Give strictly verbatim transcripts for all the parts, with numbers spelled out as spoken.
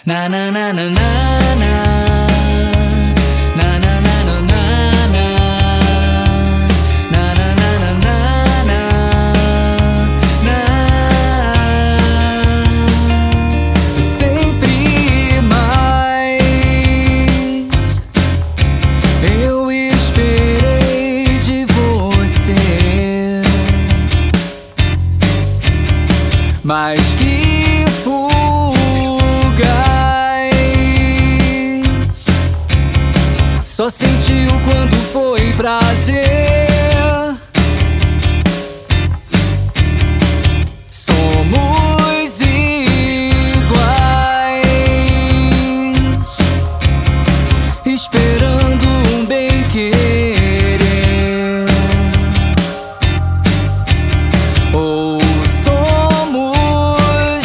Na na na na na na. Na na na na na na. Na na na na na na. Na. Sempre mais eu esperei de você, mas que só sentiu quando foi prazer. Somos iguais, esperando um bem querer. Ou somos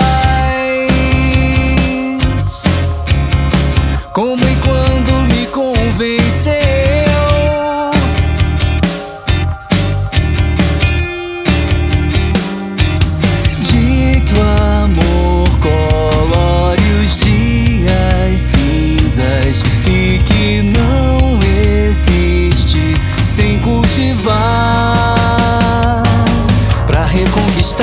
tais, como e quando me convenceu. De que o amor colore os dias cinzas e que não existe sem cultivar. Pra reconquistar,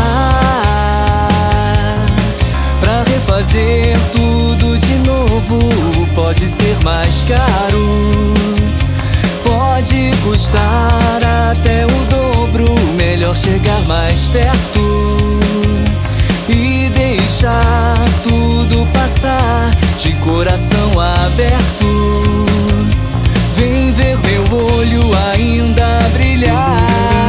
pra refazer tudo de novo, pode ser mais caro, pode custar até o dobro. Melhor chegar mais perto e deixar tudo passar de coração aberto. Vem ver meu olho ainda brilhar.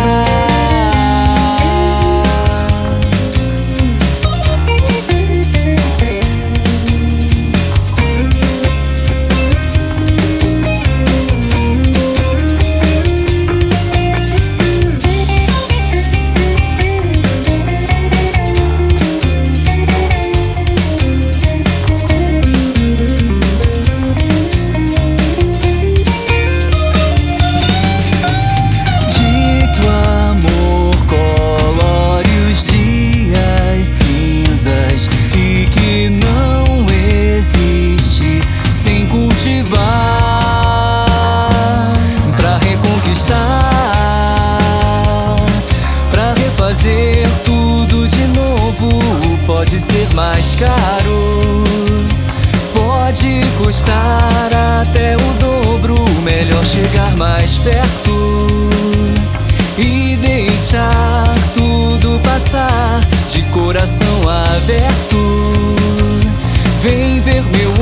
Fazer tudo de novo pode ser mais caro, pode custar até o dobro. Melhor chegar mais perto e deixar tudo passar de coração aberto. Vem ver meu